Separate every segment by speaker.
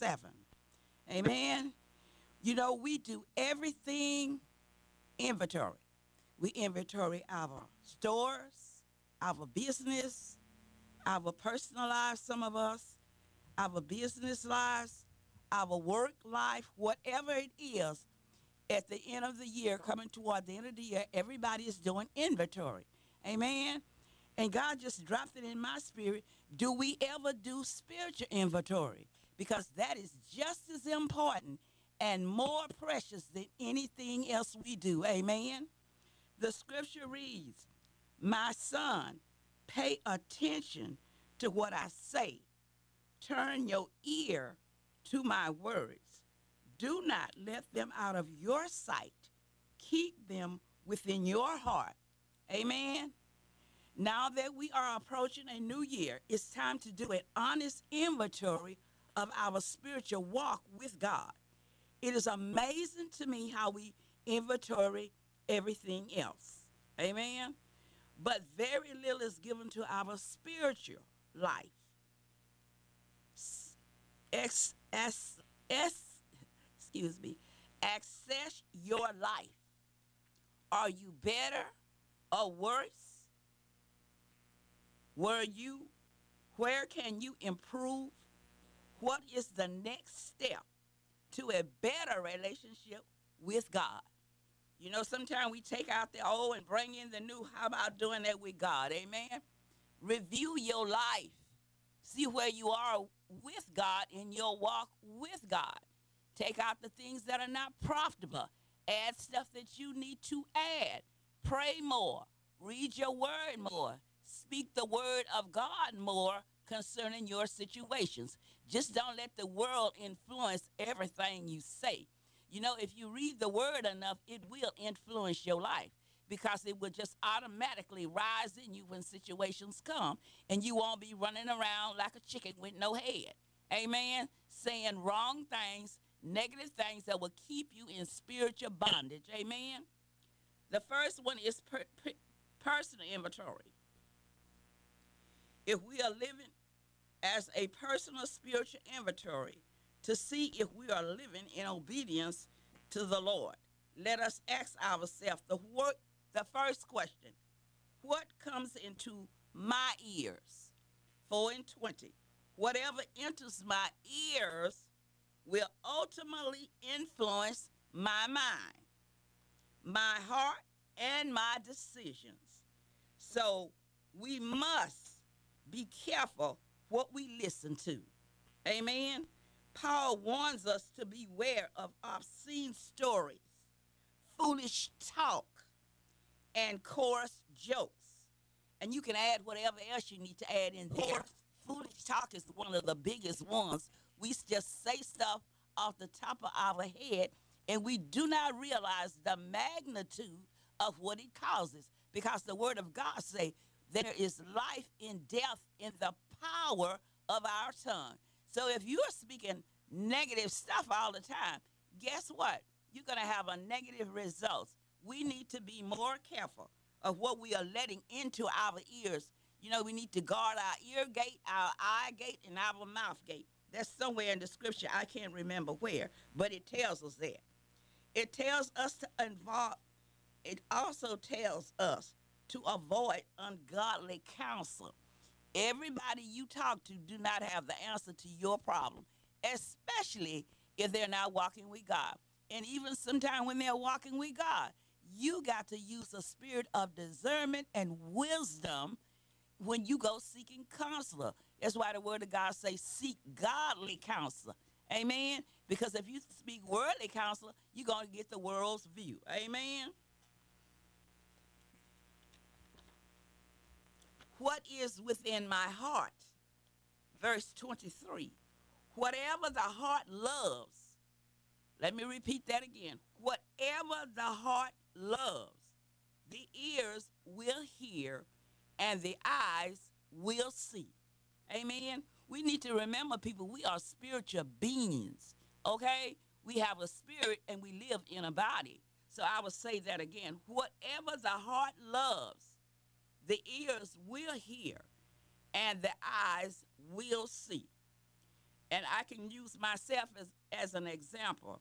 Speaker 1: 7. Amen. You know, we do everything inventory. We inventory our stores, our business, our personal lives, some of us, our business lives, our work life, whatever it is. At the end of the year, coming toward the end of the year, everybody is doing inventory. Amen. And God just dropped it in my spirit. Do we ever do spiritual inventory? Because that is just as important and more precious than anything else we do. Amen. The scripture reads, my son, pay attention to what I say. Turn your ear to my words. Do not let them out of your sight. Keep them within your heart. Amen. Now that we are approaching a new year, it's time to do an honest inventory of our spiritual walk with God. It is amazing to me how we inventory everything else. Amen. But very little is given to our spiritual life. S, S, S, excuse me, access your life. Are you better or worse? Were you, where can you improve? What is the next step to a better relationship with God? You know, sometimes we take out the old and bring in the new. How about doing that with God? Amen. Review your life. See where you are with God in your walk with God. Take out the things that are not profitable. Add stuff that you need to add. Pray more. Read your word more. Speak the word of God more concerning your situations. Just don't let the world influence everything you say. You know, if you read the word enough, it will influence your life because it will just automatically rise in you when situations come and you won't be running around like a chicken with no head. Amen. Saying wrong things, negative things that will keep you in spiritual bondage. Amen. The first one is personal inventory. If we are living as a personal spiritual inventory to see if we are living in obedience to the Lord, let us ask ourselves the first question: what comes into my ears? 4 and 20. Whatever enters my ears will ultimately influence my mind, my heart, and my decisions. So we must be careful what we listen to. Amen. Paul warns us to beware of obscene stories, foolish talk, and coarse jokes. And you can add whatever else you need to add in there. Foolish talk is one of the biggest ones. We just say stuff off the top of our head and we do not realize the magnitude of what it causes because the word of God say there is life and death in the power of our tongue. So if you're speaking negative stuff all the time, guess what? You're going to have a negative results. We need to be more careful of what we are letting into our ears. You know, we need to guard our ear gate, our eye gate, and our mouth gate. That's somewhere in the scripture. I can't remember where, but it tells us that. It tells us to involve, it also tells us to avoid ungodly counsel. Everybody you talk to do not have the answer to your problem, especially if they're not walking with God. And even sometimes when they're walking with God, you got to use a spirit of discernment and wisdom when you go seeking counselor. That's why the word of God says seek godly counselor. Amen. Because if you speak worldly counselor, you're going to get the world's view. Amen. What is within my heart? Verse 23. Whatever the heart loves, let me repeat that again. Whatever the heart loves, the ears will hear and the eyes will see. Amen. We need to remember, people, we are spiritual beings. Okay? We have a spirit and we live in a body. So I will say that again. Whatever the heart loves, the ears will hear and the eyes will see. And I can use myself as an example.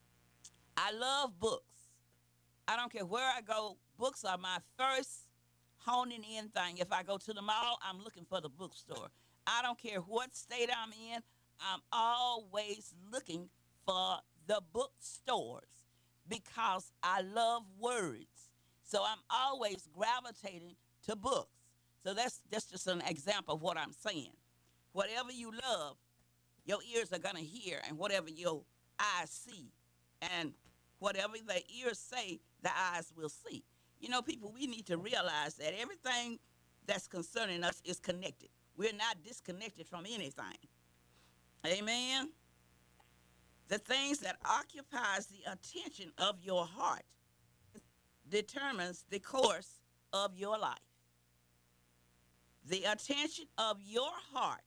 Speaker 1: I love books. I don't care where I go, books are my first honing in thing. If I go to the mall, I'm looking for the bookstore. I don't care what state I'm in, I'm always looking for the bookstores because I love words. So I'm always gravitating to books. So that's just an example of what I'm saying. Whatever you love, your ears are gonna hear, and whatever your eyes see, and whatever the ears say, the eyes will see. You know, people, we need to realize that everything that's concerning us is connected. We're not disconnected from anything. Amen. The things that occupies the attention of your heart determines the course of your life. The attention of your heart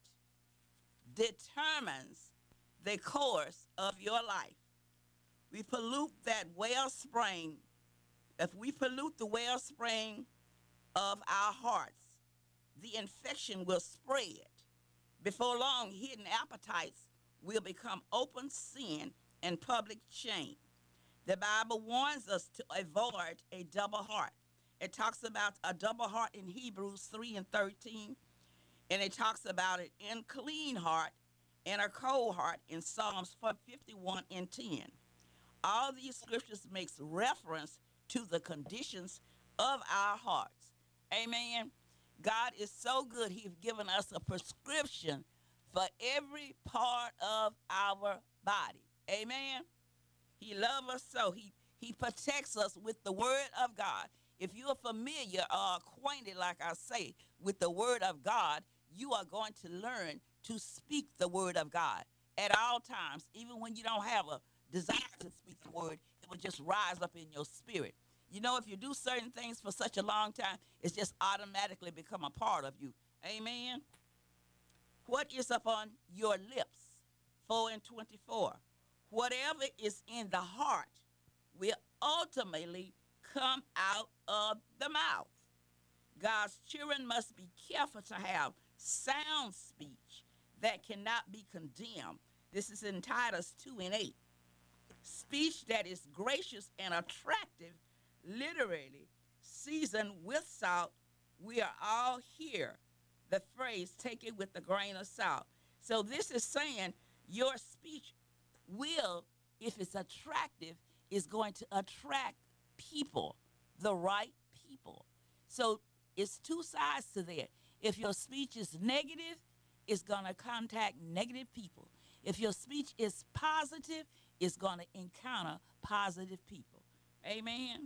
Speaker 1: determines the course of your life. We pollute that wellspring. If we pollute the wellspring of our hearts, the infection will spread. Before long, hidden appetites will become open sin and public shame. The Bible warns us to avoid a double heart. It talks about a double heart in Hebrews 3 and 13, and it talks about an unclean heart and a cold heart in Psalms 51 and 10. All these scriptures makes reference to the conditions of our hearts. Amen. God is so good. He's given us a prescription for every part of our body. Amen. He loves us so. He protects us with the word of God. If you're familiar or acquainted, like I say, with the word of God, you are going to learn to speak the word of God at all times. Even when you don't have a desire to speak the word, it will just rise up in your spirit. You know, if you do certain things for such a long time, it's just automatically become a part of you. Amen. What is upon your lips? 4 and 24. Whatever is in the heart will ultimately come out of the mouth. God's children must be careful to have sound speech that cannot be condemned. This is in Titus 2 and 8. Speech that is gracious and attractive, literally seasoned with salt. We are all here. The phrase, take it with a grain of salt. So this is saying your speech will, if it's attractive, is going to attract people, the right people. So it's two sides to that. If your speech is negative, it's going to contact negative people. If your speech is positive, it's going to encounter positive people. Amen.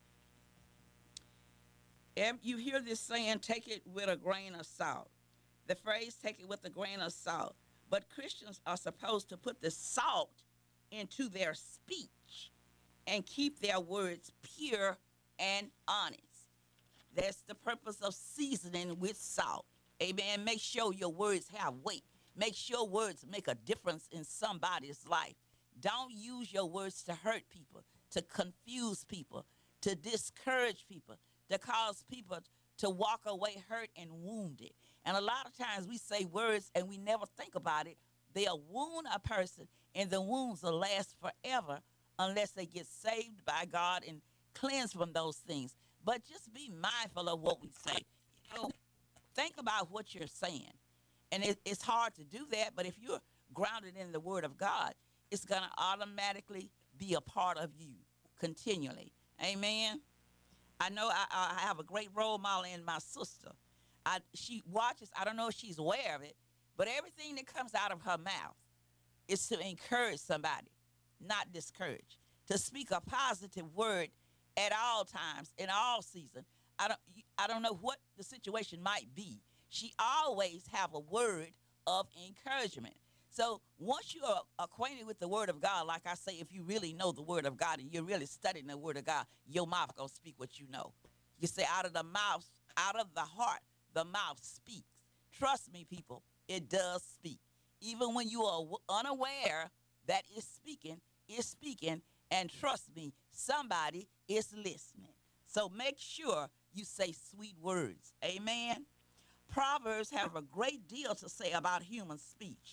Speaker 1: You hear this saying, take it with a grain of salt. The phrase, take it with a grain of salt. But Christians are supposed to put the salt into their speech and keep their words pure and honest. That's the purpose of seasoning with salt. Amen. Make sure your words have weight. Make sure words make a difference in somebody's life. Don't use your words to hurt people, to confuse people, to discourage people, to cause people to walk away hurt and wounded. And a lot of times we say words and we never think about it. They'll wound a person, and the wounds will last forever unless they get saved by God and cleansed from those things. But just be mindful of what we say. You know, think about what you're saying. And it's hard to do that, but if you're grounded in the Word of God, it's going to automatically be a part of you continually. Amen. I know I have a great role model in my sister. She watches, I don't know if she's aware of it, but everything that comes out of her mouth is to encourage somebody, not discourage. To speak a positive word at all times, in all seasons. I don't know what the situation might be. She always have a word of encouragement. So once you are acquainted with the word of God, like I say, if you really know the word of God and you're really studying the word of God, your mouth gonna speak what you know. You say out of the mouth, out of the heart, the mouth speaks. Trust me, people, it does speak. Even when you are unaware that it's speaking, and trust me, somebody is listening. So make sure you say sweet words. Amen. Proverbs have a great deal to say about human speech.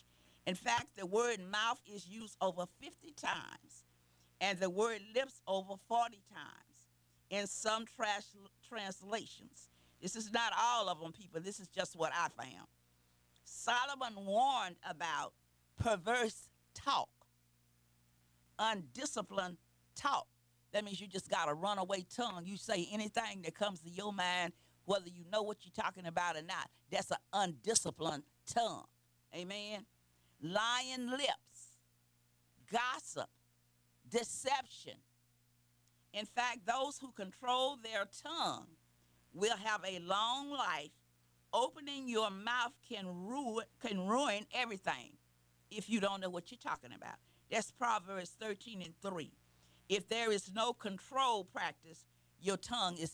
Speaker 1: In fact, the word mouth is used over 50 times, and the word lips over 40 times in some translations. This is not all of them, people. This is just what I found. Solomon warned about perverse talk, undisciplined talk. That means you just got a runaway tongue. You say anything that comes to your mind, whether you know what you're talking about or not. That's an undisciplined tongue. Amen. Lying lips, gossip, deception. In fact, those who control their tongue will have a long life. Opening your mouth can ruin everything if you don't know what you're talking about. That's Proverbs 13:3. If there is no control practice, your tongue is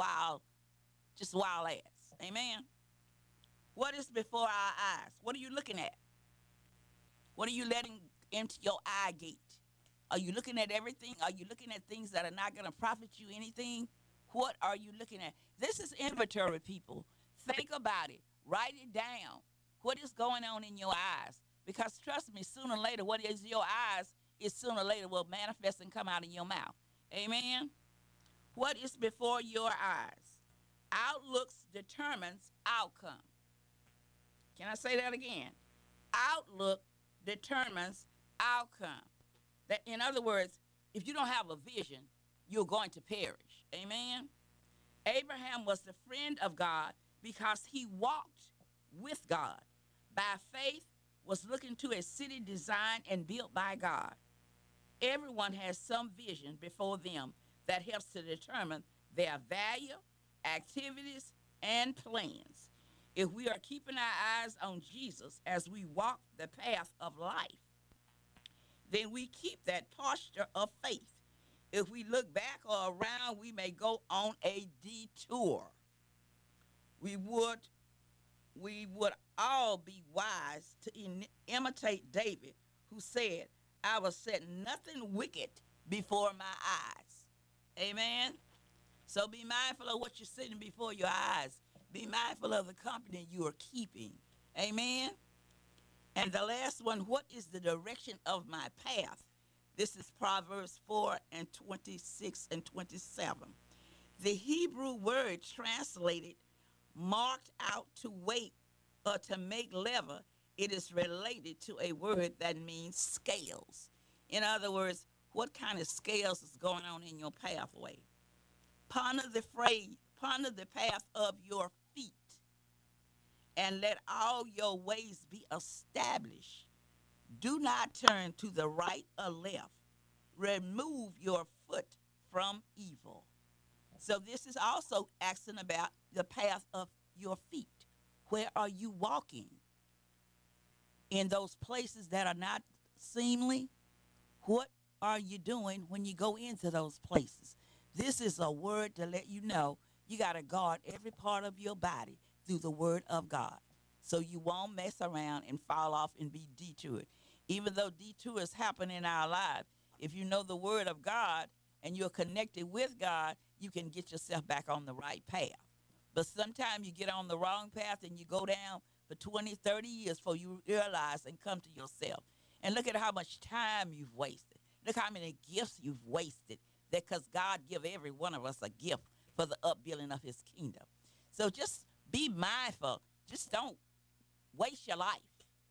Speaker 1: just wild ass. Amen. What is before our eyes? What are you looking at? What are you letting into your eye gate? Are you looking at everything? Are you looking at things that are not going to profit you anything? What are you looking at? This is inventory, people. Think about it. Write it down. What is going on in your eyes? Because trust me, sooner or later, what is your eyes is sooner or later will manifest and come out in your mouth. Amen. What is before your eyes? Outlooks determines outcome. Can I say that again? Outlook determines outcome. That, in other words, if you don't have a vision, you're going to perish. Amen. Abraham was the friend of God because he walked with God. By faith, was looking to a city designed and built by God. Everyone has some vision before them that helps to determine their value, activities, and plans. If we are keeping our eyes on Jesus as we walk the path of life, then we keep that posture of faith. If we look back or around, we may go on a detour. We would we would all be wise to imitate David, who said, I will set nothing wicked before my eyes. Amen. So be mindful of what you're sitting before your eyes. Be mindful of the company you are keeping. Amen. And the last one, what is the direction of my path? This is Proverbs 4:26 and 27. The Hebrew word translated marked out to weight or to make level, it is related to a word that means scales. In other words, what kind of scales is going on in your pathway? Ponder the path of your feet, and let all your ways be established. Do not turn to the right or left. Remove your foot from evil. So this is also asking about the path of your feet. Where are you walking? In those places that are not seemly? What are you doing when you go into those places? This is a word to let you know you got to guard every part of your body through the word of God, so you won't mess around and fall off and be detoured. Even though detours happen in our lives, if you know the word of God and you're connected with God, you can get yourself back on the right path. But sometimes you get on the wrong path and you go down for 20, 30 years before you realize and come to yourself. And look at how much time you've wasted. Look how many gifts you've wasted. That because God give every one of us a gift for the upbuilding of his kingdom. So just be mindful. Just don't waste your life.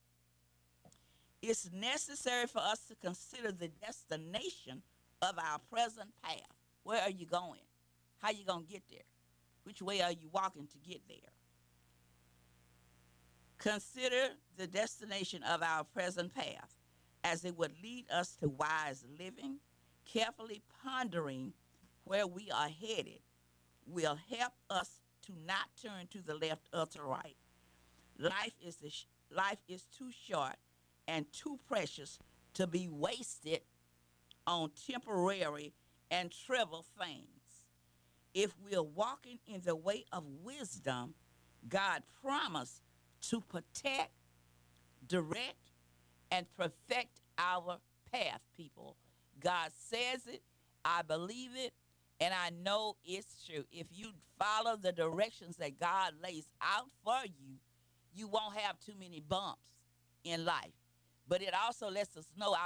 Speaker 1: It's necessary for us to consider the destination of our present path. Where are you going? How are you going to get there? Which way are you walking to get there? Consider the destination of our present path, as it would lead us to wise living. Carefully pondering where we are headed will help us to not turn to the left or to right. Life is too short and too precious to be wasted on temporary and trivial things. If we're walking in the way of wisdom, God promised to protect, direct, and perfect our path, people. God says it, I believe it, and I know it's true. If you follow the directions that God lays out for you, you won't have too many bumps in life. but it also lets us know